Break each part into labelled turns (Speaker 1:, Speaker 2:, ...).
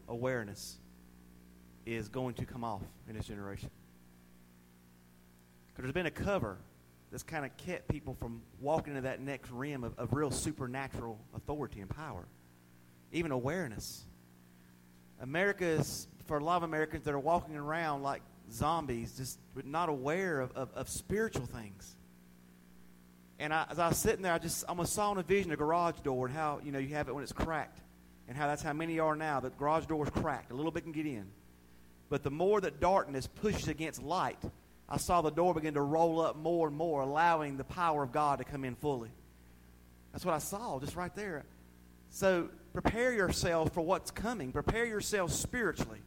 Speaker 1: awareness is going to come off in this generation. Because there's been a cover that's kind of kept people from walking into that next rim of real supernatural authority and power. Even awareness. America is, for a lot of Americans that are walking around like zombies, just not aware of spiritual things. And as I was sitting there, I almost saw in a vision a garage door and how, you have it when it's cracked. And how that's how many are now. The garage door is cracked. A little bit can get in. But the more that darkness pushes against light, I saw the door begin to roll up more and more, allowing the power of God to come in fully. That's what I saw just right there. So prepare yourself for what's coming. Prepare yourself spiritually.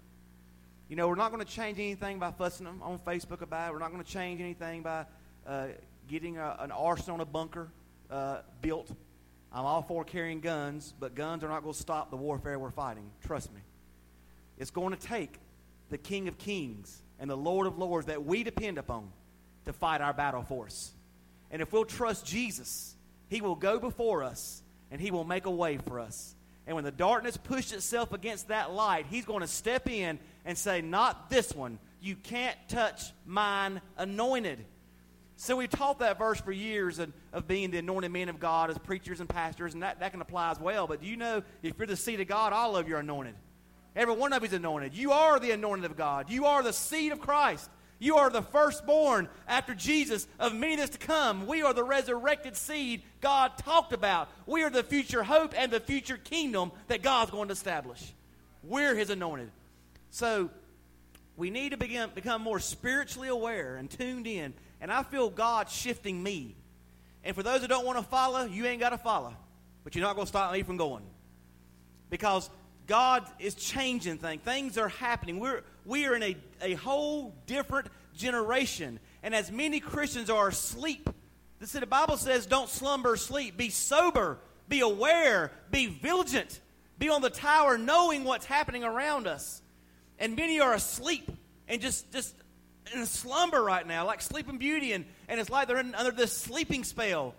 Speaker 1: We're not going to change anything by fussing on Facebook about it. We're not going to change anything by getting an arsenal and a bunker built. I'm all for carrying guns, but guns are not going to stop the warfare we're fighting. Trust me. It's going to take the King of Kings and the Lord of Lords that we depend upon to fight our battle for us. And if we'll trust Jesus, He will go before us, and He will make a way for us. And when the darkness pushes itself against that light, He's going to step in and say, not this one. You can't touch mine anointed. So we taught that verse for years of being the anointed men of God as preachers and pastors, and that can apply as well. But do you know, if you're the seed of God, all of you are anointed. Every one of you is anointed. You are the anointed of God. You are the seed of Christ. You are the firstborn after Jesus of many that's to come. We are the resurrected seed God talked about. We are the future hope and the future kingdom that God's going to establish. We're His anointed. So we need to become more spiritually aware and tuned in. And I feel God shifting me. And for those that don't want to follow, you ain't got to follow. But you're not going to stop me from going. Because God is changing things. Things are happening. We are in a whole different generation. And as many Christians are asleep, the Bible says don't slumber or sleep. Be sober. Be aware. Be vigilant. Be on the tower knowing what's happening around us. And many are asleep and just in a slumber right now, like Sleeping Beauty, and it's like they're under this sleeping spell.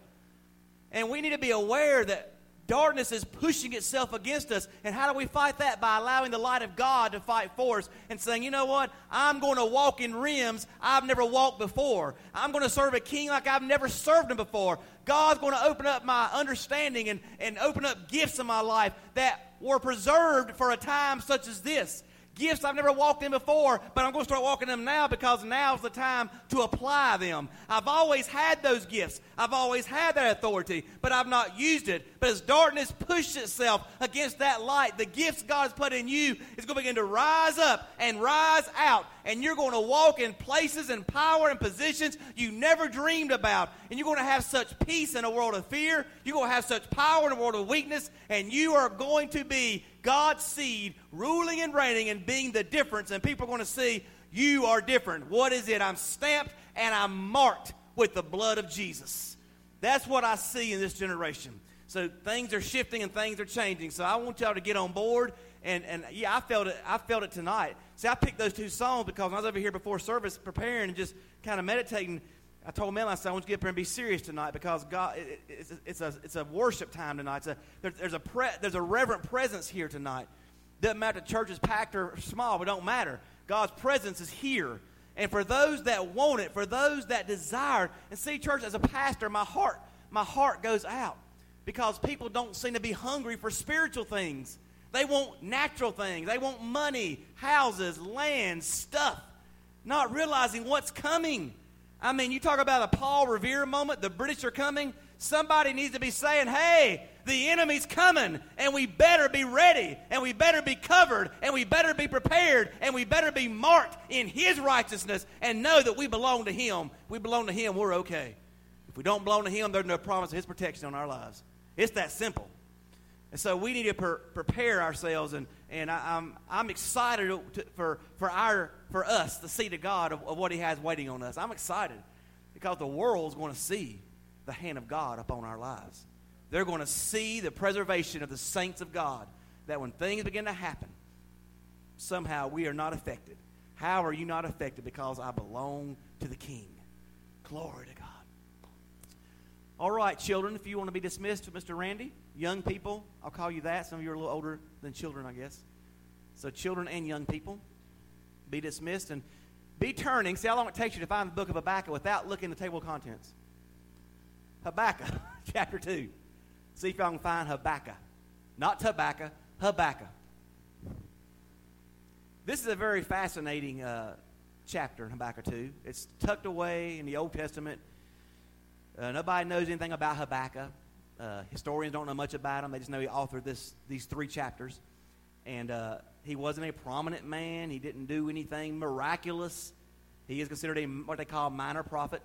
Speaker 1: And we need to be aware that darkness is pushing itself against us. And how do we fight that? By allowing the light of God to fight for us and saying, you know what? I'm going to walk in rims I've never walked before. I'm going to serve a king like I've never served him before. God's going to open up my understanding and open up gifts in my life that were preserved for a time such as this. Gifts I've never walked in before, but I'm going to start walking them now because now's the time to apply them. I've always had those gifts. I've always had that authority, but I've not used it. But as darkness pushes itself against that light, the gifts God's put in you is going to begin to rise up and rise out. And you're going to walk in places and power and positions you never dreamed about. And you're going to have such peace in a world of fear. You're going to have such power in a world of weakness. And you are going to be God's seed, ruling and reigning and being the difference. And people are going to see you are different. What is it? I'm stamped and I'm marked with the blood of Jesus. That's what I see in this generation. So things are shifting and things are changing. So I want y'all to get on board. And yeah, I felt it tonight. See, I picked those two songs because when I was over here before service preparing and just kind of meditating, I told Mel, I said, I want you to get up here and be serious tonight because God, it's a worship time tonight. There's a reverent presence here tonight. Doesn't matter if the church is packed or small, it don't matter. God's presence is here. And for those that want it, for those that desire, and see, church, as a pastor, my heart goes out because people don't seem to be hungry for spiritual things. They want natural things. They want money, houses, land, stuff, not realizing what's coming. I mean, you talk about a Paul Revere moment, the British are coming. Somebody needs to be saying, hey, the enemy's coming, and we better be ready, and we better be covered, and we better be prepared, and we better be marked in His righteousness and know that we belong to Him. If we belong to Him, we're okay. If we don't belong to Him, there's no promise of His protection on our lives. It's that simple. And so we need to prepare ourselves, and I'm excited for us, the seed of God, of what He has waiting on us. I'm excited because the world's going to see the hand of God upon our lives. They're going to see the preservation of the saints of God, that when things begin to happen, somehow we are not affected. How are you not affected? Because I belong to the King. Glory to God. All right, children, if you want to be dismissed with Mr. Randy. Young people, I'll call you that. Some of you are a little older than children, I guess. So children and young people, be dismissed and be turning. See how long it takes you to find the book of Habakkuk without looking at the table of contents. Habakkuk, chapter 2. See if y'all can find Habakkuk. Not Habakkuk, Habakkuk. This is a very fascinating chapter in Habakkuk 2. It's tucked away in the Old Testament. Nobody knows anything about Habakkuk. Historians don't know much about him. They just know he authored these 3 chapters. And he wasn't a prominent man. He didn't do anything miraculous. He is considered what they call a minor prophet.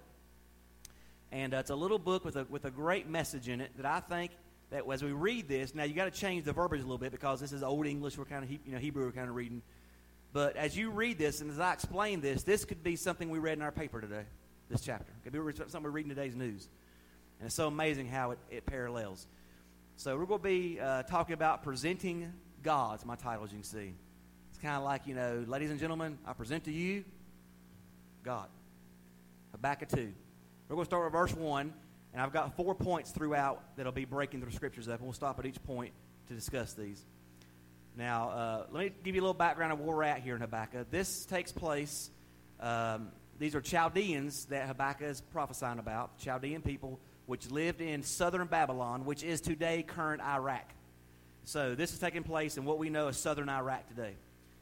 Speaker 1: And it's a little book with a great message in it that I think that as we read this, now you got to change the verbiage a little bit because this is Old English. We're kind of Hebrew. We're kind of reading. But as you read this and as I explain this could be something we read in our paper today. This chapter it could be something we read in today's news, and it's so amazing how it parallels. So we're going to be talking about presenting God. It's my title, as you can see. It's kind of like, ladies and gentlemen, I present to you God. Habakkuk 2. We're going to start with verse 1, and I've got 4 points throughout that'll be breaking the scriptures up, and we'll stop at each point to discuss these. Now, let me give you a little background of where we're at here in Habakkuk. This takes place, these are Chaldeans that Habakkuk is prophesying about, Chaldean people which lived in southern Babylon, which is today current Iraq. So this is taking place in what we know as southern Iraq today.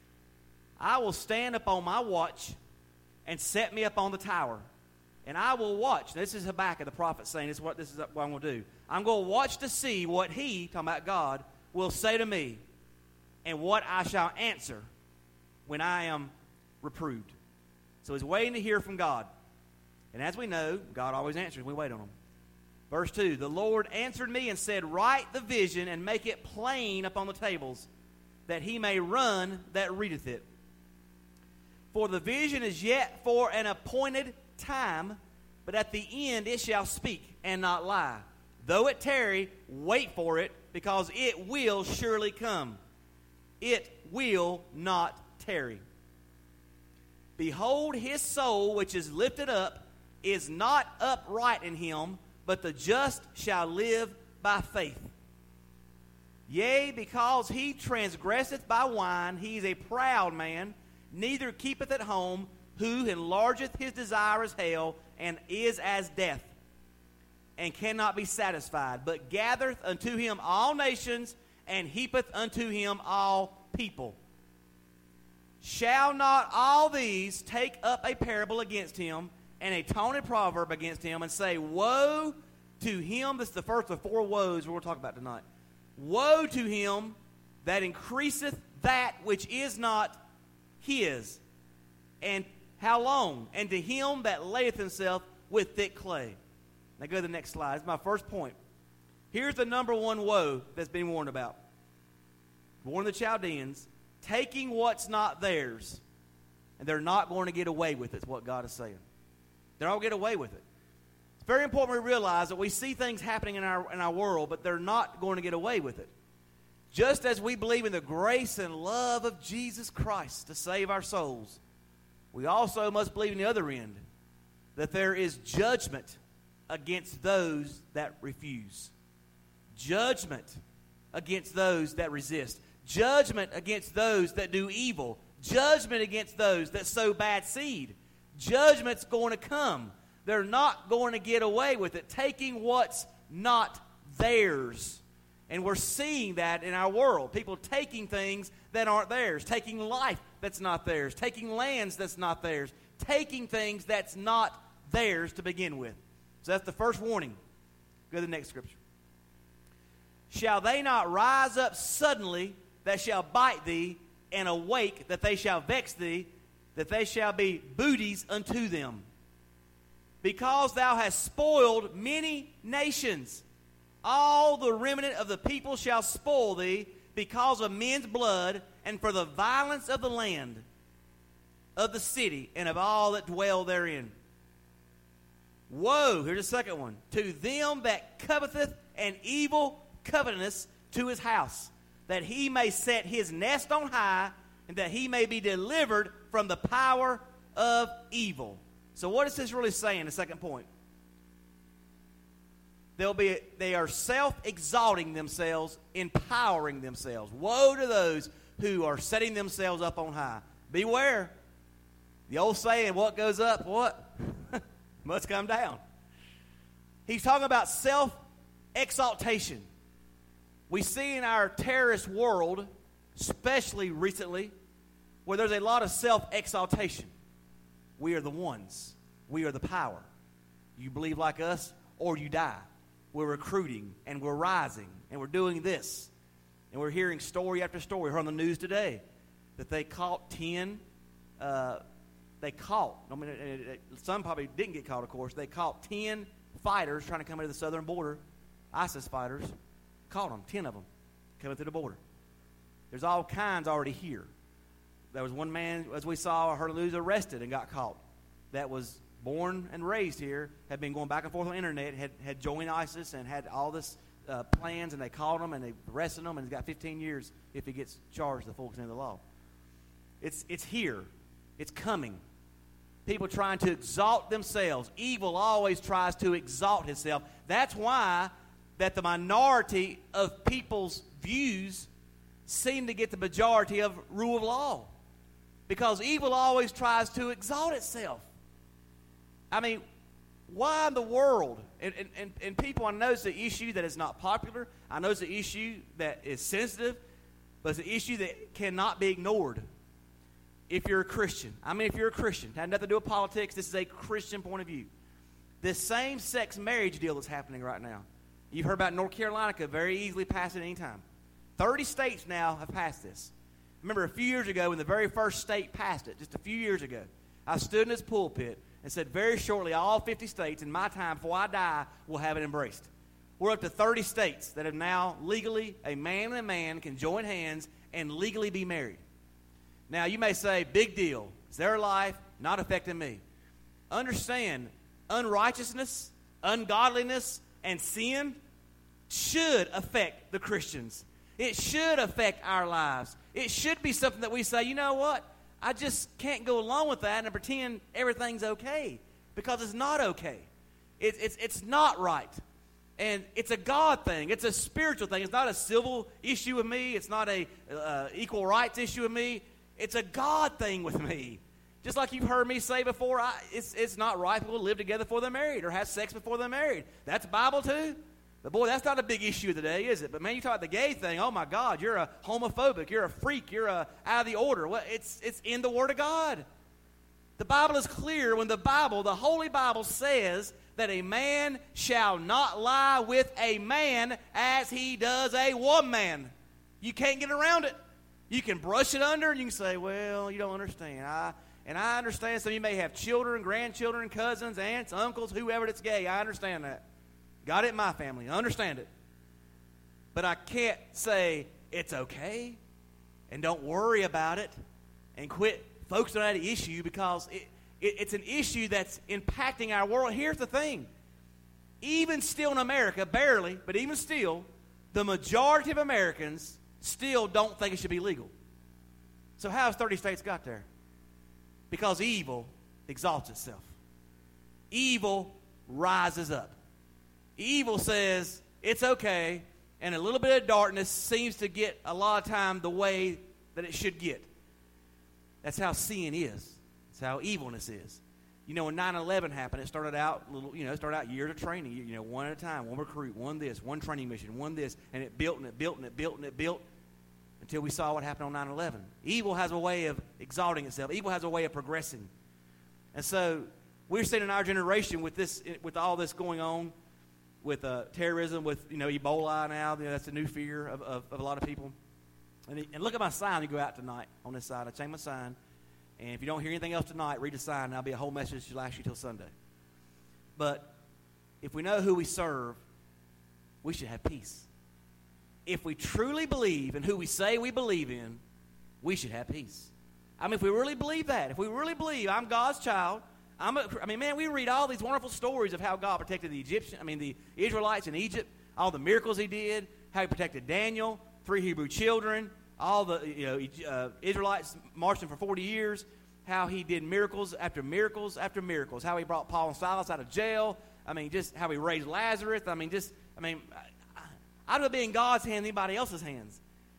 Speaker 1: I will stand upon my watch and set me up on the tower, and I will watch. This is Habakkuk, the prophet, saying this is what I'm going to do. I'm going to watch to see what he, talking about God, will say to me, and what I shall answer when I am reproved. So he's waiting to hear from God. And as we know, God always answers. We wait on him. Verse 2, the Lord answered me and said, write the vision and make it plain upon the tables, that he may run that readeth it. For the vision is yet for an appointed time, but at the end it shall speak and not lie. Though it tarry, wait for it, because it will surely come. It will not tarry. Behold, his soul, which is lifted up, is not upright in him, but the just shall live by faith. Yea, because he transgresseth by wine, he is a proud man, neither keepeth at home, who enlargeth his desire as hell, and is as death, and cannot be satisfied, but gathereth unto him all nations, and heapeth unto him all people. Shall not all these take up a parable against him, and a taunted proverb against him, and say, woe to him? This is the first of 4 woes we're going to talk about tonight. Woe to him that increaseth that which is not his. And how long? And to him that layeth himself with thick clay. Now go to the next slide. This is my first point. Here's the number 1 woe that's been warned about. Warn the Chaldeans, taking what's not theirs, and they're not going to get away with it, is what God is saying. They're not going to get away with it. It's very important we realize that we see things happening in our world, but they're not going to get away with it. Just as we believe in the grace and love of Jesus Christ to save our souls, we also must believe in the other end, that there is judgment against those that refuse. Judgment against those that resist. Judgment against those that do evil. Judgment against those that sow bad seed. Judgment's going to come. They're not going to get away with it, taking what's not theirs. And we're seeing that in our world. People taking things that aren't theirs. Taking life that's not theirs. Taking lands that's not theirs. Taking things that's not theirs to begin with. So that's the first warning. Go to the next scripture. Shall they not rise up suddenly that shall bite thee, and awake that they shall vex thee, that they shall be booties unto them? Because thou hast spoiled many nations, all the remnant of the people shall spoil thee, because of men's blood, and for the violence of the land, of the city, and of all that dwell therein. Woe, here's the second one, to them that coveteth an evil covetousness to his house, that he may set his nest on high, and that he may be delivered from the power of evil. So what is this really saying, the second point? They are self-exalting themselves, empowering themselves. Woe to those who are setting themselves up on high. Beware. The old saying, what goes up, what? Must come down. He's talking about self-exaltation. We see in our terrorist world, especially recently, where there's a lot of self-exaltation. We are the ones. We are the power. You believe like us or you die. We're recruiting and we're rising and we're doing this. And we're hearing story after story. We heard on the news today that they caught 10, some probably didn't get caught, of course. They caught 10 fighters trying to come into the southern border, ISIS fighters. Caught them, 10 of them, coming through the border. There's all kinds already here. There was one man, as we saw, heard the news, arrested and got caught. That was born and raised here, had been going back and forth on the internet, had joined ISIS and had all this plans, and they caught him and they arrested him, and he's got 15 years if he gets charged the full extent of the law. It's here. It's coming. People trying to exalt themselves. Evil always tries to exalt itself. That's why that the minority of people's views seem to get the majority of rule of law. Because evil always tries to exalt itself. I mean, why in the world? And people, I know it's an issue that is not popular. I know it's an issue that is sensitive. But it's an issue that cannot be ignored if you're a Christian. I mean, if you're a Christian. It has nothing to do with politics. This is a Christian point of view. This same-sex marriage deal that's happening right now. You've heard about North Carolina could very easily pass it any time. 30 states now have passed this. Remember a few years ago when the very first state passed it, just a few years ago, I stood in this pulpit and said very shortly all 50 states in my time before I die will have it embraced. We're up to 30 states that have now legally, a man and a man can join hands and legally be married. Now you may say, big deal. It's their life, not affecting me. Understand, unrighteousness, ungodliness, and sin should affect the Christians. It should affect our lives. It should be something that we say, you know what? I just can't go along with that and pretend everything's okay, because it's not okay. It's not right. And it's a God thing. It's a spiritual thing. It's not a civil issue with me. It's not a equal rights issue with me. It's a God thing with me. Just like you've heard me say before, it's not right for people to live together before they're married or have sex before they're married. That's Bible too. But boy, that's not a big issue today, is it? But man, you talk about the gay thing, oh my God, you're a homophobic, you're a freak, you're out of the order. Well, it's in the Word of God. The Bible is clear when the Holy Bible says that a man shall not lie with a man as he does a woman. You can't get around it. You can brush it under and you can say, well, you don't understand. I understand some of you may have children, grandchildren, cousins, aunts, uncles, whoever that's gay. I understand that. Got it in my family. I understand it. But I can't say it's okay and don't worry about it and quit focusing on that issue, because it's an issue that's impacting our world. Here's the thing. Even still in America, barely, but even still, the majority of Americans still don't think it should be legal. So how has 30 states got there? Because evil exalts itself. Evil rises up. Evil says it's okay, and a little bit of darkness seems to get a lot of time the way that it should get. That's how sin is. That's how evilness is. You know, when 9/11 happened, it started out years of training. One at a time, one recruit, one this, one training mission, one this, and it built and it built and it built and it built until we saw what happened on 9/11. Evil has a way of exalting itself. Evil has a way of progressing, and so we're seeing in our generation with all this going on, with terrorism, with Ebola now. That's a new fear of a lot of people. And look at my sign. You go out tonight on this side. I changed my sign. And if you don't hear anything else tonight, read the sign. And that'll be a whole message to last you till Sunday. But if we know who we serve, we should have peace. If we truly believe in who we say we believe in, we should have peace. I mean, if we really believe that, if we really believe I'm God's child, we read all these wonderful stories of how God protected the Israelites in Egypt, all the miracles He did, how He protected Daniel, 3 Hebrew children, all the Israelites marching for 40 years, how He did miracles after miracles after miracles, how He brought Paul and Silas out of jail. Just how He raised Lazarus. I'd rather be in God's hands than anybody else's hands.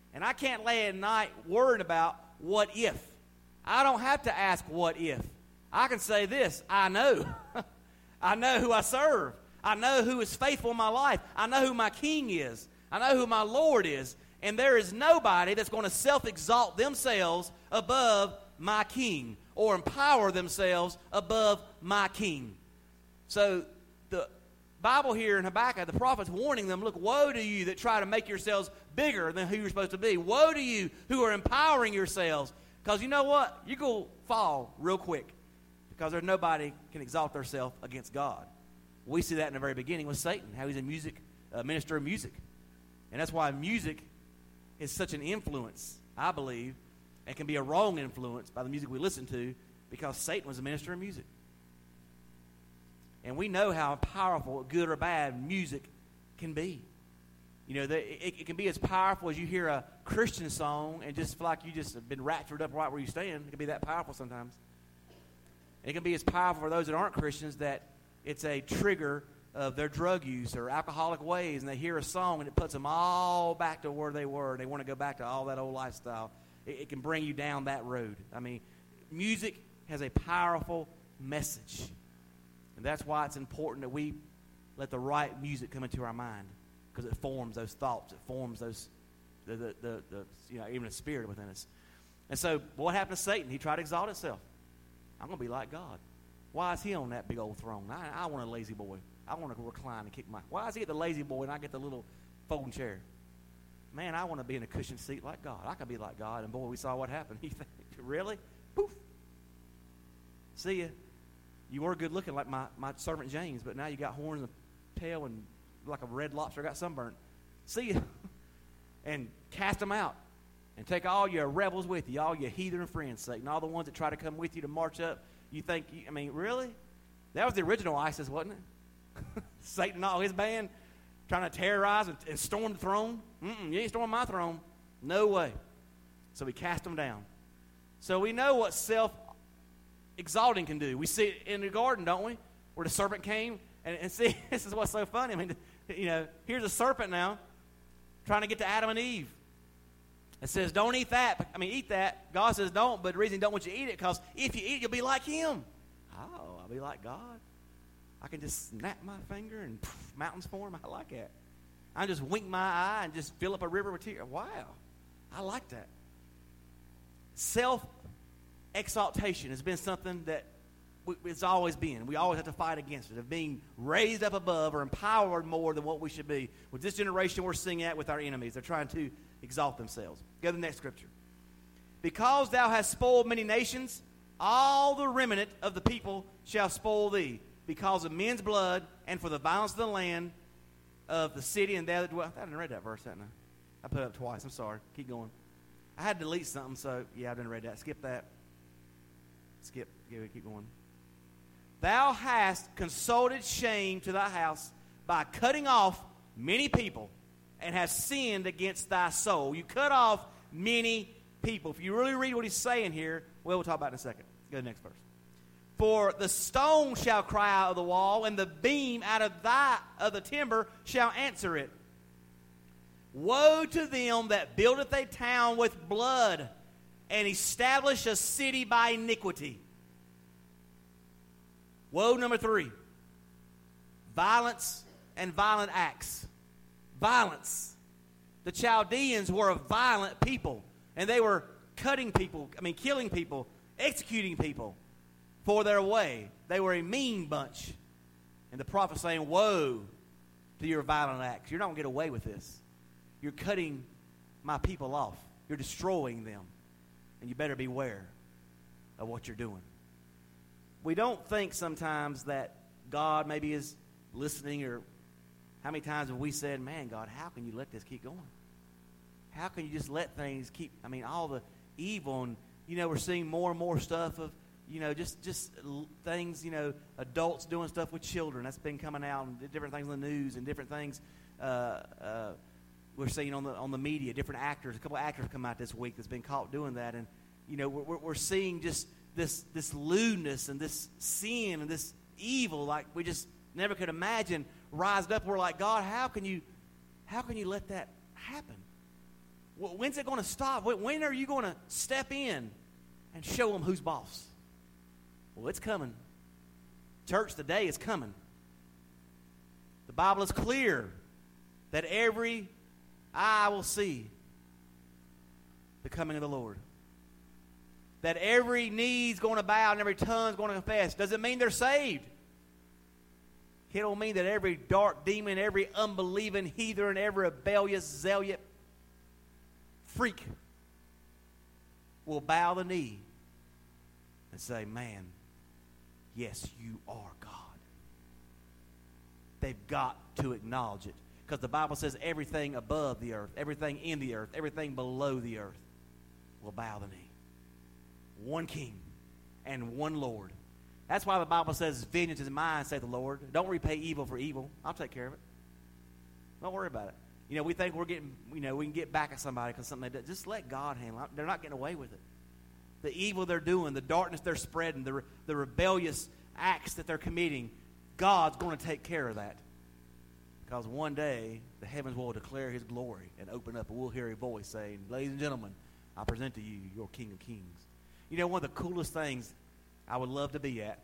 Speaker 1: And I can't lay at night worrying about what if. I don't have to ask what if. I can say this, I know. I know who I serve. I know who is faithful in my life. I know who my King is. I know who my Lord is. And there is nobody that's going to self-exalt themselves above my King or empower themselves above my King. So the Bible here in Habakkuk, the prophet's warning them, look, woe to you that try to make yourselves bigger than who you're supposed to be. Woe to you who are empowering yourselves. Because you know what? You're going to fall real quick. Because there's nobody can exalt themselves against God. We see that in the very beginning with Satan, how he's a minister of music. And that's why music is such an influence, I believe, and can be a wrong influence by the music we listen to, because Satan was a minister of music. And we know how powerful, good or bad, music can be. You know, it can be as powerful as you hear a Christian song and just feel like you just have been raptured up right where you stand. It can be that powerful sometimes. It can be as powerful for those that aren't Christians that it's a trigger of their drug use or alcoholic ways, and they hear a song and it puts them all back to where they were. They want to go back to all that old lifestyle. It can bring you down that road. I mean, music has a powerful message. And that's why it's important that we let the right music come into our mind, because it forms those thoughts. It forms those, even a spirit within us. And so what happened to Satan? He tried to exalt himself. I'm going to be like God. Why is he on that big old throne? I want a lazy boy. I want to recline and kick my... Why is he the lazy boy and I get the little folding chair? Man, I want to be in a cushioned seat like God. I can be like God. And boy, we saw what happened. You think, really? Poof. See ya. You were good looking like my servant James, but now you got horns and a tail and like a red lobster got sunburned. See ya. And cast them out. And take all your rebels with you, all your heathen friends, Satan, all the ones that try to come with you to march up. You think, really? That was the original ISIS, wasn't it? Satan and all his band trying to terrorize and storm the throne. You ain't storming my throne. No way. So we cast them down. So we know what self-exalting can do. We see it in the garden, don't we? Where the serpent came. And see, this is what's so funny. I mean, here's a serpent now trying to get to Adam and Eve. It says, don't eat that. Eat that. God says don't, but the reason he don't want you to eat it, because if you eat it, you'll be like him. Oh, I'll be like God. I can just snap my finger and mountains form. I like that. I just wink my eye and just fill up a river with tears. Wow. I like that. Self-exaltation has been something that it's always been. We always have to fight against it, of being raised up above or empowered more than what we should be. With this generation, we're seeing that with our enemies. They're trying to exalt themselves. Go to the next scripture. Because thou hast spoiled many nations, all the remnant of the people shall spoil thee, because of men's blood and for the violence of the land of the city and they that dwell. I didn't read that verse, hadn't I? I put it up twice. I'm sorry. Keep going. I had to delete something, so yeah, I didn't read that. Skip that. Skip. Keep going. Thou hast consulted shame to thy house by cutting off many people, and hast sinned against thy soul. You cut off many people. If you really read what he's saying here, we'll talk about it in a second. Go to the next verse. For the stone shall cry out of the wall, and the beam out of the timber shall answer it. Woe to them that buildeth a town with blood, and establish a city by iniquity. Woe number 3. Violence and violent acts. Violence. The Chaldeans were a violent people, and they were killing people, executing people for their way. They were a mean bunch. And the prophet's saying, woe to your violent acts. You're not going to get away with this. You're cutting my people off. You're destroying them. And you better beware of what you're doing. We don't think sometimes that God maybe is listening, or how many times have we said, man, God, how can you let this keep going? How can you just let things keep, all the evil, and, we're seeing more and more stuff of, just things, adults doing stuff with children. That's been coming out, and different things on the news, and different things we're seeing on the media, different actors. A couple of actors come out this week that's been caught doing that, and, we're seeing just this lewdness and this sin and this evil like we just never could imagine rised up. We're like, God, how can you let that happen? When's it going to stop? When are you going to step in and show them who's boss? Well, it's coming. Church, the day is coming. The Bible is clear that every eye will see the coming of the Lord. That every knee is going to bow and every tongue is going to confess. Does it mean they're saved? It don't mean that every dark demon, every unbelieving heathen, every rebellious zealot freak will bow the knee and say, man, yes, you are God. They've got to acknowledge it. Because the Bible says everything above the earth, everything in the earth, everything below the earth will bow the knee. One King and one Lord. That's why the Bible says, vengeance is mine, saith the Lord. Don't repay evil for evil. I'll take care of it. Don't worry about it. You know, we think we're getting, we can get back at somebody because something they did. Just let God handle it. They're not getting away with it. The evil they're doing, the darkness they're spreading, the rebellious acts that they're committing, God's going to take care of that. Because one day, the heavens will declare his glory and open up, and we'll hear a voice saying, ladies and gentlemen, I present to you your King of Kings. You know, one of the coolest things I would love to be at,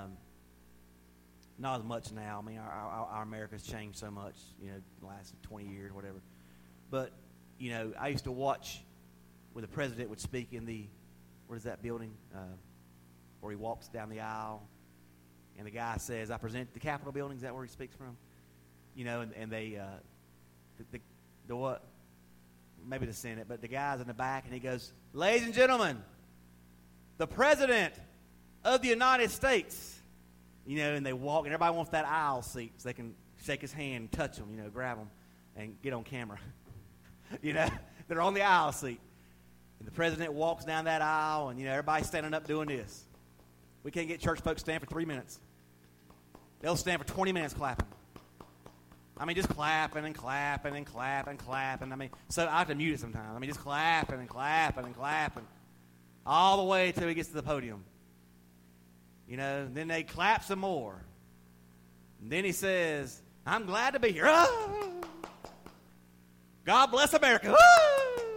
Speaker 1: not as much now. I mean, our America's changed so much, the last 20 years, whatever. But, I used to watch when the president would speak in what is that building, where he walks down the aisle, and the guy says, I present the Capitol building. Is that where he speaks from? And they, the what? Maybe the Senate, but the guy's in the back, and he goes, ladies and gentlemen, the President of the United States. And they walk, and everybody wants that aisle seat so they can shake his hand, touch him, grab him, and get on camera. They're on the aisle seat. And the president walks down that aisle, and, everybody's standing up doing this. We can't get church folks to stand for 3 minutes. They'll stand for 20 minutes clapping. I mean, just clapping and clapping and clapping and clapping. I mean, so I have to mute it sometimes. I mean, just clapping and clapping and clapping all the way till he gets to the podium. And then they clap some more. And then he says, I'm glad to be here. Ah! God bless America. Ah!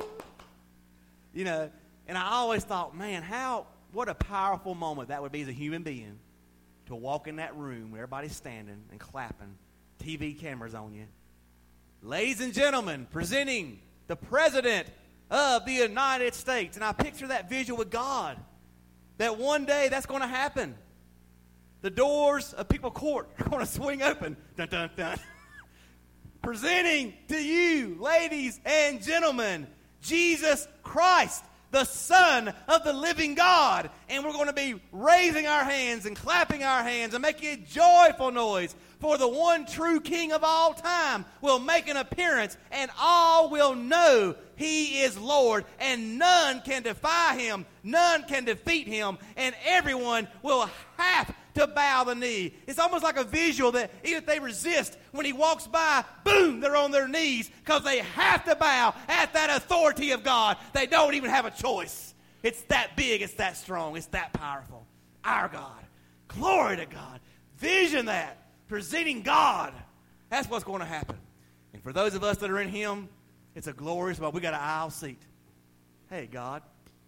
Speaker 1: And I always thought, man, what a powerful moment that would be as a human being to walk in that room where everybody's standing and clapping, TV cameras on you. Ladies and gentlemen, presenting the President of the United States. And I picture that visual with God, that one day that's going to happen. The doors of People Court are going to swing open. Dun, dun, dun. Presenting to you, ladies and gentlemen, Jesus Christ, the Son of the living God. And we're going to be raising our hands and clapping our hands and making a joyful noise, for the one true King of all time will make an appearance, and all will know he is Lord, and none can defy him, none can defeat him, and everyone will have to bow the knee. It's almost like a visual that even if they resist, when he walks by, boom, they're on their knees because they have to bow at that authority of God. They don't even have a choice. It's that big, it's that strong, it's that powerful. Our God. Glory to God. Vision that. Presenting God. That's what's going to happen. And for those of us that are in him, it's a glorious moment. We got an aisle seat. Hey, God.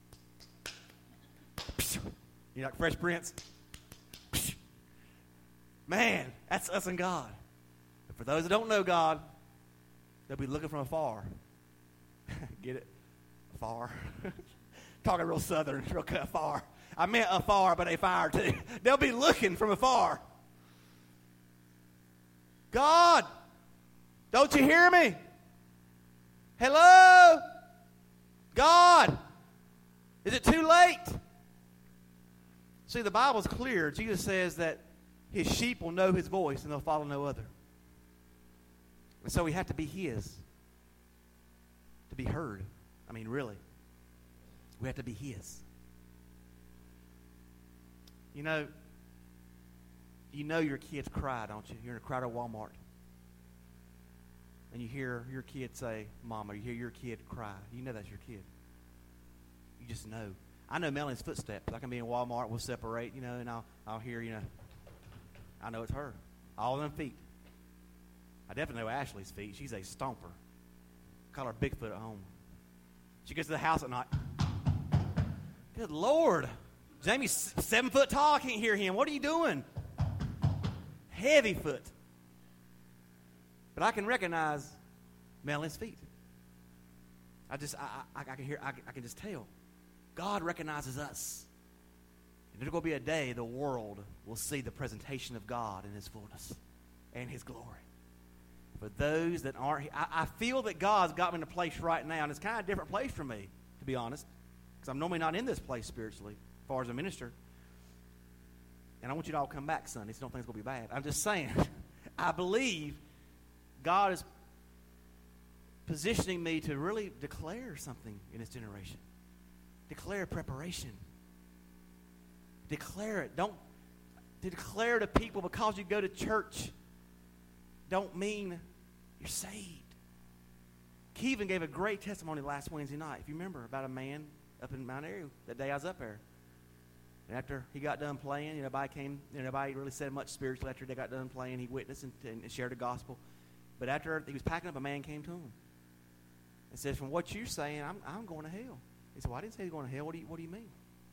Speaker 1: You like Fresh Prince? Man, that's us and God. But for those that don't know God, they'll be looking from afar. Get it? Afar. Talking real southern, real afar. I meant afar, but afar too. They'll be looking from afar. God, don't you hear me? Hello? God, is it too late? See, the Bible's clear. Jesus says that his sheep will know his voice and they'll follow no other. And so we have to be his to be heard. I mean, really. We have to be his. You know your kids cry, don't you? You're in a crowded Walmart. And you hear your kid say, Mama, you hear your kid cry. You know that's your kid. You just know. I know Melanie's footsteps. I can be in Walmart, we'll separate, and I'll hear, I know it's her. All them feet. I definitely know Ashley's feet. She's a stomper. Call her Bigfoot at home. She gets to the house at night. Good Lord. Jamie's 7 foot tall. I can't hear him. What are you doing? Heavy foot. But I can recognize Melanie's feet. I can hear. I can just tell. God recognizes us. And there's going to be a day the world will see the presentation of God in His fullness and His glory. For those that aren't, I feel that God's got me in a place right now, and it's kind of a different place for me, to be honest, because I'm normally not in this place spiritually, as far as a minister. And I want you to all come back Sunday, so don't think it's going to be bad. I'm just saying, I believe God is positioning me to really declare something in this generation. Declare preparation. Declare it. Don't declare to people because you go to church don't mean you're saved. Kevin gave a great testimony last Wednesday night, if you remember, about a man up in Mount Airy that day I was up there. And after he got done playing, nobody really said much spiritually. After they got done playing, he witnessed and shared the gospel. But after he was packing up, a man came to him and said, "From what you're saying, I'm going to hell." He said, "Well, I didn't say he's going to hell. What do you mean?"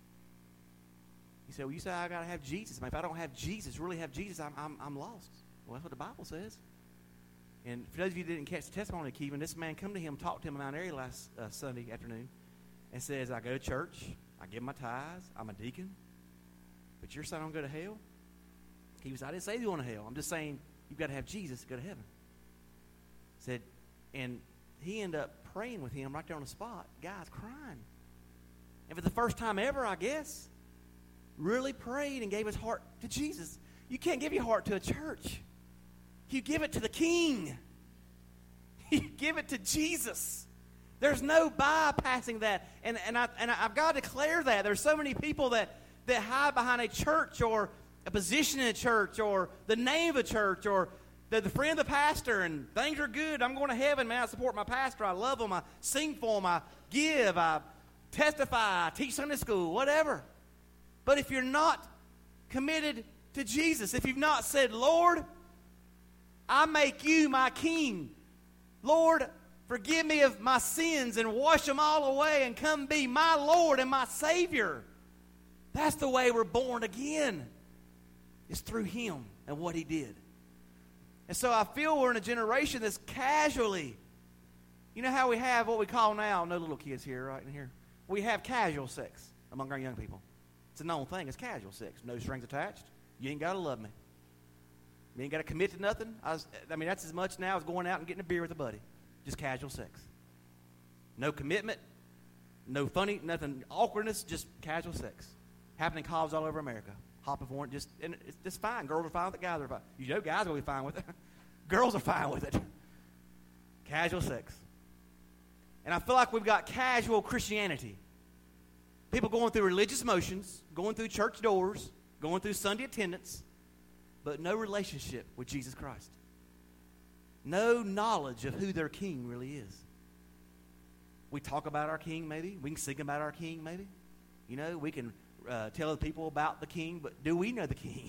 Speaker 1: He said, "Well, you say I got to have Jesus. If I don't have Jesus, really have Jesus, I'm lost." Well, that's what the Bible says. And for those of you who didn't catch the testimony of Kevin, this man come to him, talked to him in Mount Airy last Sunday afternoon, and says, "I go to church, I give my tithes, I'm a deacon, but you're saying I'm going to go to hell?" He was, "I didn't say you're going to hell. I'm just saying you've got to have Jesus to go to heaven." Said, and he ended up praying with him right there on the spot. Guy's crying. And for the first time ever, I guess, really prayed and gave his heart to Jesus. You can't give your heart to a church. You give it to the King. You give it to Jesus. There's no bypassing that. And I've got to declare that. There's so many people that hide behind a church or a position in a church or the name of a church or the friend of the pastor, and things are good. I'm going to heaven, man. I support my pastor. I love him. I sing for him. I give. I testify. I teach Sunday school, whatever. But if you're not committed to Jesus, if you've not said, "Lord, I make you my King. Lord, forgive me of my sins and wash them all away and come be my Lord and my Savior." That's the way we're born again. It's through Him and what He did. And so I feel we're in a generation that's casually, you know how we have what we call now, no little kids here, right in here. We have casual sex among our young people. It's a known thing. It's casual sex. No strings attached. You ain't got to love me. You ain't got to commit to nothing. That's as much now as going out and getting a beer with a buddy. Just casual sex. No commitment. No funny, nothing awkwardness, just casual sex. Happening in colleges all over America. Hopping for it, and it's just fine. Girls are fine with it, guys are fine. You know guys will be fine with it. Girls are fine with it. Casual sex. And I feel like we've got casual Christianity. People going through religious motions, going through church doors, going through Sunday attendance, but no relationship with Jesus Christ. No knowledge of who their King really is. We talk about our King, maybe. We can sing about our King, maybe. You know, we can tell other people about the King, but do we know the King?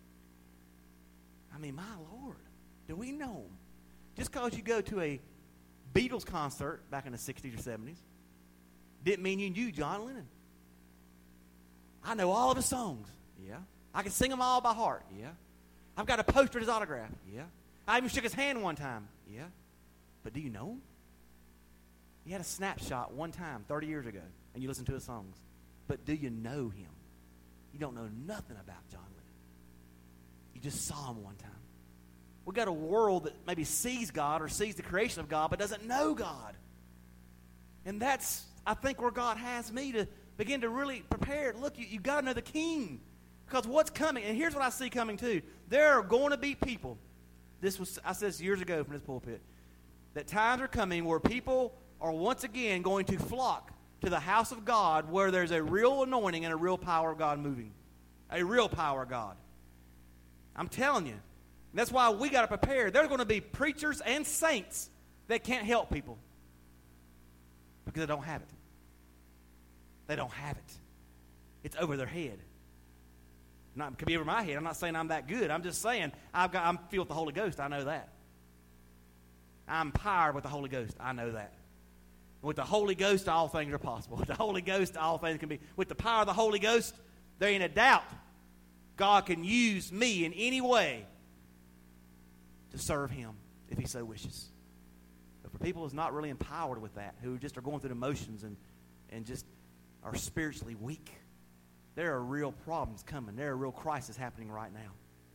Speaker 1: I mean, my Lord, do we know Him? Just because you go to a Beatles concert back in the 60s or 70s didn't mean you knew John Lennon. I know all of his songs. Yeah. I can sing them all by heart. Yeah. I've got a poster of his autograph. Yeah. I even shook his hand one time. Yeah. But do you know him? He had a snapshot one time 30 years ago, and you listen to his songs. But do you know him? You don't know nothing about John Lennon. You just saw him one time. We've got a world that maybe sees God or sees the creation of God but doesn't know God. And that's, I think, where God has me to begin to really prepare. Look, you've got to know the King. Because what's coming, and here's what I see coming too. There are going to be people, I said this years ago from this pulpit, that times are coming where people are once again going to flock to the house of God where there's a real anointing and a real power of God moving. A real power of God. I'm telling you. And that's why we got to prepare. There's going to be preachers and saints that can't help people because they don't have it. They don't have it. It's over their head. It could be over my head. I'm not saying I'm that good. I'm just saying I'm filled with the Holy Ghost. I know that. I'm powered with the Holy Ghost. I know that. With the Holy Ghost, all things are possible. With the Holy Ghost, all things can be. With the power of the Holy Ghost, there ain't a doubt God can use me in any way to serve Him if He so wishes. But for people who's not really empowered with that, who just are going through the motions and just are spiritually weak, there are real problems coming. There are real crises happening right now.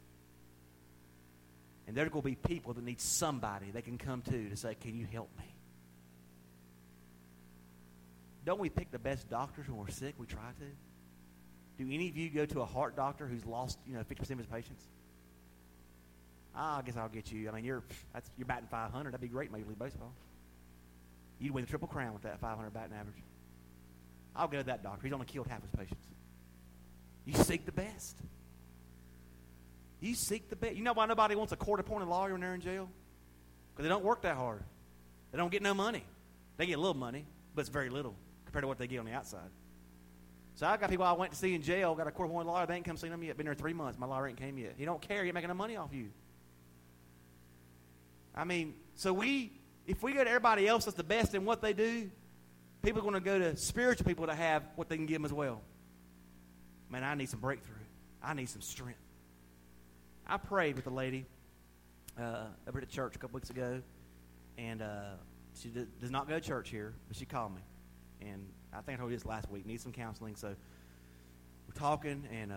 Speaker 1: And there are going to be people that need somebody they can come to say, can you help me? Don't we pick the best doctors when we're sick? We try to. Do any of you go to a heart doctor who's lost 50% of his patients? I guess I'll get you. I mean, you're batting 500. That'd be great in Major League Baseball. You'd win the Triple Crown with that 500 batting average. I'll go to that doctor. He's only killed half his patients. You seek the best. You seek the best. You know why nobody wants a court-appointed lawyer when they're in jail? Because they don't work that hard. They don't get no money. They get a little money, but it's very little compared to what they get on the outside. So I got people I went to see in jail, got a court-appointed lawyer. They ain't come see them yet. Been there 3 months. My lawyer ain't came yet. He don't care. He ain't making no money off you. I mean, so if we go to everybody else that's the best in what they do, people are going to go to spiritual people to have what they can give them as well. Man, I need some breakthrough. I need some strength. I prayed with a lady over at church a couple weeks ago, and she does not go to church here, but she called me. And I think I told you this last week, needs some counseling. So we're talking, and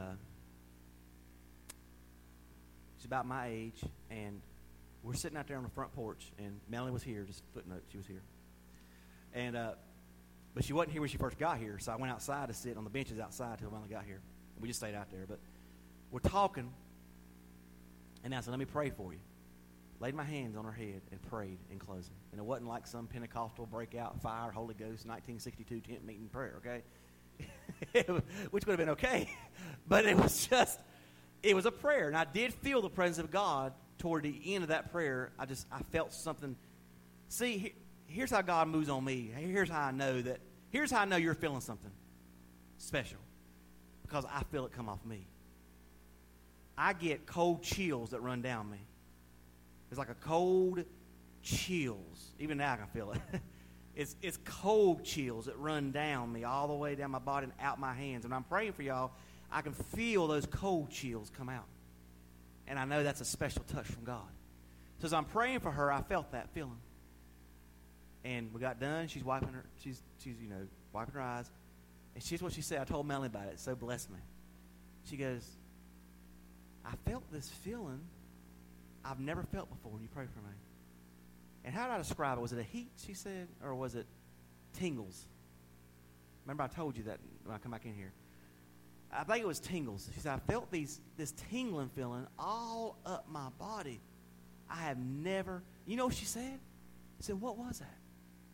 Speaker 1: she's about my age, and we're sitting out there on the front porch, and Melanie was here, just footnote, she was here. And but she wasn't here when she first got here, so I went outside to sit on the benches outside until Melanie got here. We just stayed out there. But we're talking, and I said, let me pray for you. Laid my hands on her head and prayed in closing. And it wasn't like some Pentecostal breakout, fire, Holy Ghost, 1962 tent meeting prayer, okay? Which would have been okay. But it was a prayer. And I did feel the presence of God toward the end of that prayer. I felt something. See, here's how God moves on me. Here's how I know you're feeling something special. Because I feel it come off me. I get cold chills that run down me. It's like a cold chills. Even now I can feel it. It's cold chills that run down me all the way down my body and out my hands. And I'm praying for y'all. I can feel those cold chills come out. And I know that's a special touch from God. So as I'm praying for her, I felt that feeling. And we got done. She's wiping her eyes. And here's what she said. I told Melanie about it. It so blessed me. She goes, I felt this feeling I've never felt before when you prayed for me. And how did I describe it? Was it a heat, she said, or was it tingles? Remember I told you that when I come back in here. I think it was tingles. She said, I felt this tingling feeling all up my body. I have never, you know what she said? She said, what was that?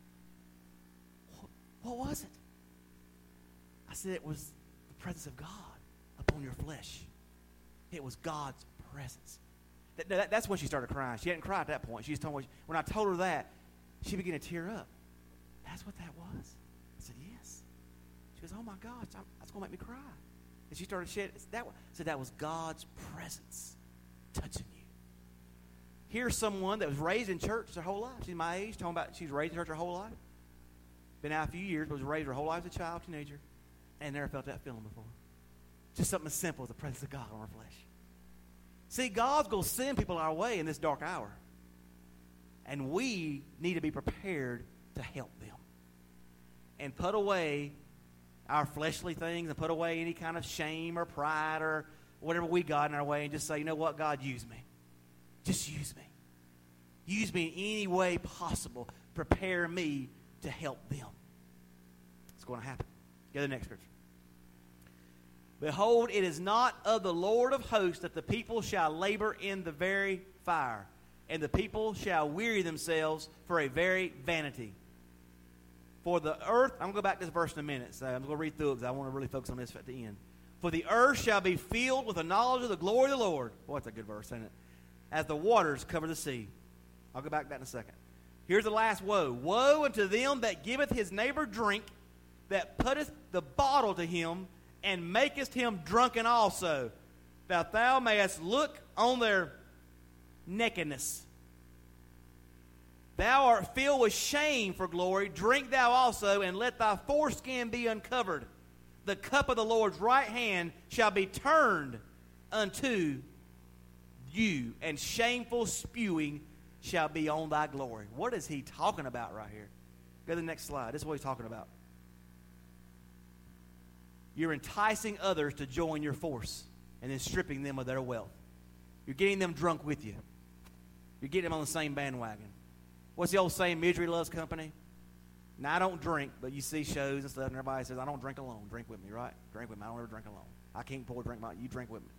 Speaker 1: What was it? I said, it was the presence of God upon your flesh. It was God's presence. That's when she started crying. She hadn't cried at that point. She just told me, when I told her that, she began to tear up. That's what that was? I said, yes. She goes, oh my gosh, that's going to make me cry. And she started shedding. I said, that was God's presence touching you. Here's someone that was raised in church her whole life. She's my age, talking about she's raised in church her whole life. Been out a few years, but was raised her whole life as a child, teenager, and never felt that feeling before. Just something as simple as the presence of God on our flesh. See, God's going to send people our way in this dark hour. And we need to be prepared to help them. And put away our fleshly things and put away any kind of shame or pride or whatever we got in our way and just say, you know what, God, use me. Just use me. Use me in any way possible. Prepare me to help them. It's going to happen. Go to the next scripture. Behold, it is not of the Lord of hosts that the people shall labor in the very fire, and the people shall weary themselves for a very vanity. For the earth, I'm going to go back to this verse in a minute, so I'm going to read through it because I want to really focus on this at the end. For the earth shall be filled with the knowledge of the glory of the Lord. Boy, that's a good verse, isn't it? As the waters cover the sea. I'll go back to that in a second. Here's the last woe. Woe unto them that giveth his neighbor drink, that putteth the bottle to him, and makest him drunken also, that thou mayest look on their nakedness. Thou art filled with shame for glory. Drink thou also, and let thy foreskin be uncovered. The cup of the Lord's right hand shall be turned unto you, and shameful spewing shall be on thy glory. What is he talking about right here? Go to the next slide. This is what he's talking about. You're enticing others to join your force and then stripping them of their wealth. You're getting them drunk with you. You're getting them on the same bandwagon. What's the old saying, misery loves company? Now, I don't drink, but you see shows and stuff, and everybody says, I don't drink alone. Drink with me, right? Drink with me. I don't ever drink alone. I can't pour a drink. You drink with me.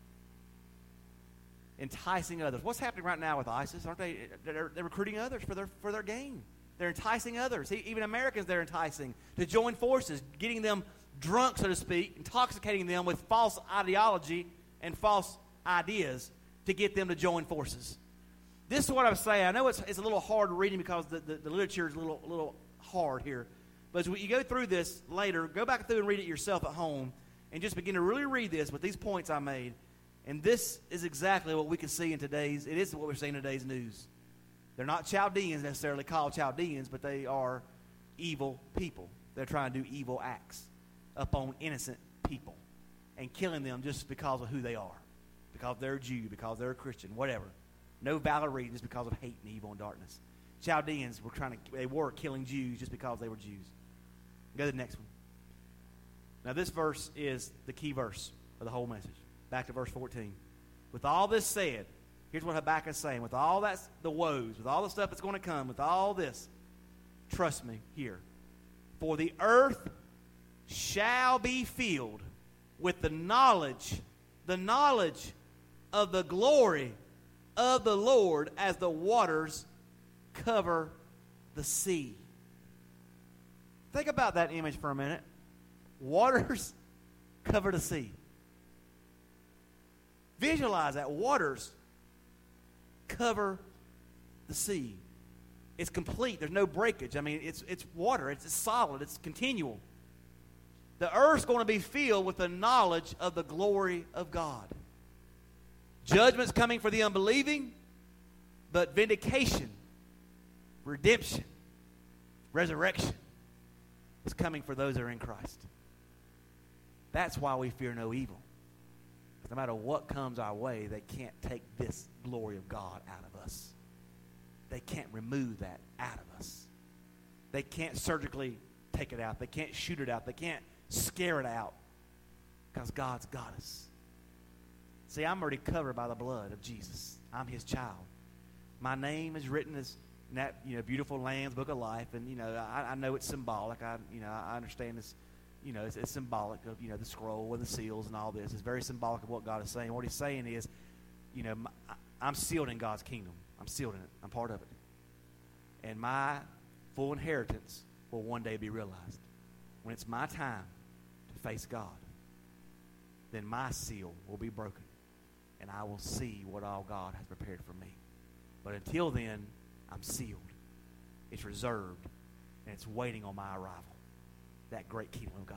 Speaker 1: Enticing others. What's happening right now with ISIS? Aren't they? They're recruiting others for their gain. They're enticing others. Even Americans, they're enticing to join forces, getting them drunk, so to speak, intoxicating them with false ideology and false ideas to get them to join forces. This is what I'm saying. I know it's a little hard reading because the literature is a little hard here. But as you go through this later, go back through and read it yourself at home and just begin to really read this with these points I made. And this is exactly what we can see in today's, it is what we're seeing in today's news. They're not Chaldeans necessarily called Chaldeans, but they are evil people. They're trying to do evil acts upon innocent people and killing them just because of who they are. Because they're a Jew, because they're a Christian, whatever. No valid reason, just because of hate and evil and darkness. Chaldeans were killing Jews just because they were Jews. Go to the next one. Now this verse is the key verse of the whole message. Back to verse 14. With all this said, here's what Habakkuk is saying. With all that, the woes, with all the stuff that's going to come, with all this, trust me here. For the earth shall be filled with the knowledge of the glory of the Lord as the waters cover the sea. Think about that image for a minute. Waters cover the sea. Visualize that. Waters cover the sea. It's complete. There's no breakage. I mean, it's water. It's solid. It's continual. The earth's going to be filled with the knowledge of the glory of God. Judgment's coming for the unbelieving, but vindication, redemption, resurrection is coming for those that are in Christ. That's why we fear no evil. No matter what comes our way, they can't take this glory of God out of us. They can't remove that out of us. They can't surgically take it out. They can't shoot it out. They can't scare it out because God's got us. See, I'm already covered by the blood of Jesus. I'm his child. My name is written as in that beautiful Lamb's Book of Life, and I know it's symbolic. I understand this. It's symbolic of the scroll and the seals and all this. It's very symbolic of what God is saying. What he's saying is, I'm sealed in God's kingdom. I'm sealed in it. I'm part of it. And my full inheritance will one day be realized. When it's my time to face God, then my seal will be broken, and I will see what all God has prepared for me. But until then, I'm sealed. It's reserved, and it's waiting on my arrival. That great kingdom of God.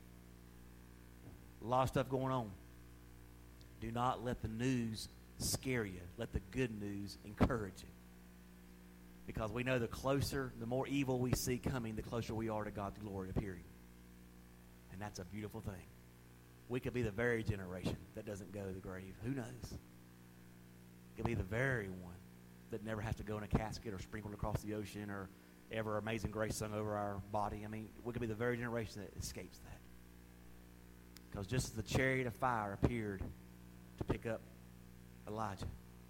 Speaker 1: A lot of stuff going on. Do not let the news scare you. Let the good news encourage you. Because we know the more evil we see coming, the closer we are to God's glory appearing. And that's a beautiful thing. We could be the very generation that doesn't go to the grave. Who knows? It could be the very one that never has to go in a casket or sprinkled across the ocean or ever Amazing Grace sung over our body. I mean, we could be the very generation that escapes that. Because just as the chariot of fire appeared to pick up Elijah,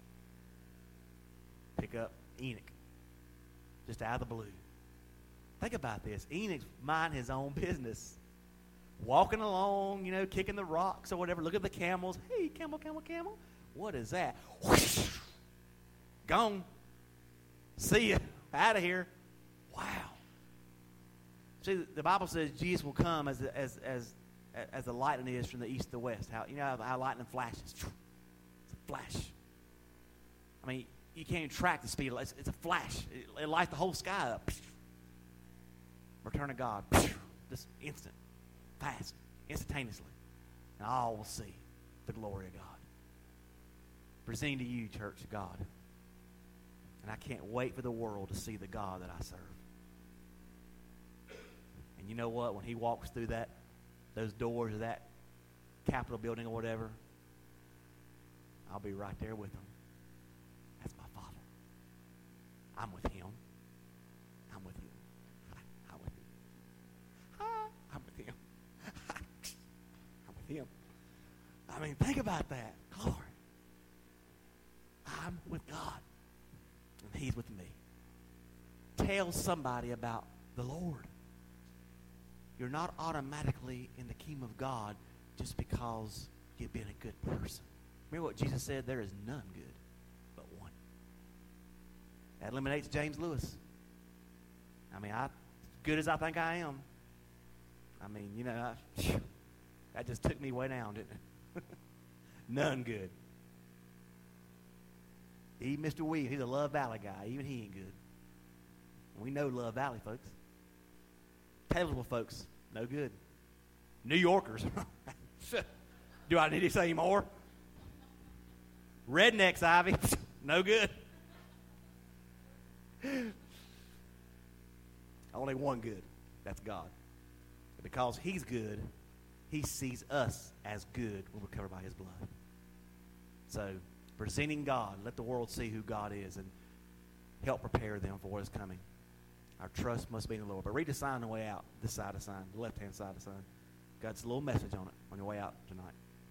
Speaker 1: pick up Enoch, just out of the blue. Think about this. Enoch's minding his own business. Walking along, kicking the rocks or whatever. Look at the camels. Hey, camel, camel, camel. What is that? Whoosh. Gone. See ya. Out of here. Wow. See, the Bible says Jesus will come as the lightning is from the east to the west. How lightning flashes. It's a flash. I mean, you can't even track the speed. It's a flash. It lights the whole sky up. Return of God. Just instant. Fast. Instantaneously. And all will see the glory of God. Presenting to you, church of God, And I can't wait for the world to see the God that I serve. And you know what? When he walks through those doors of that Capitol building or whatever, I'll be right there with him. That's my Father. I'm with him. I'm with him. I'm with him. I'm with him. I'm with him. I mean, think about that. Glory. I'm with God. And he's with me. Tell somebody about the Lord. You're not automatically in the kingdom of God just because you've been a good person. Remember what Jesus said? There is none good but one. That eliminates James Lewis. I mean, as good as I think I am, I mean, you know, that just took me way down, didn't it? None good. Even Mr. Williams, he's a Love Valley guy. Even he ain't good. We know Love Valley, folks. Taylorsville folks, no good. New Yorkers. Do I need to say more? Rednecks, Ivy, no good. Only one good. That's God. And because he's good, he sees us as good when we're covered by his blood. So, presenting God, let the world see who God is and help prepare them for what is coming. Our trust must be in the Lord. But read the sign on the way out, this side of the sign, the left-hand side of the sign. God's a little message on it on your way out tonight.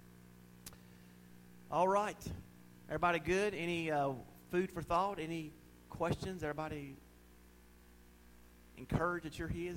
Speaker 1: All right. Everybody good? Any food for thought? Any questions? Everybody encouraged that you're his?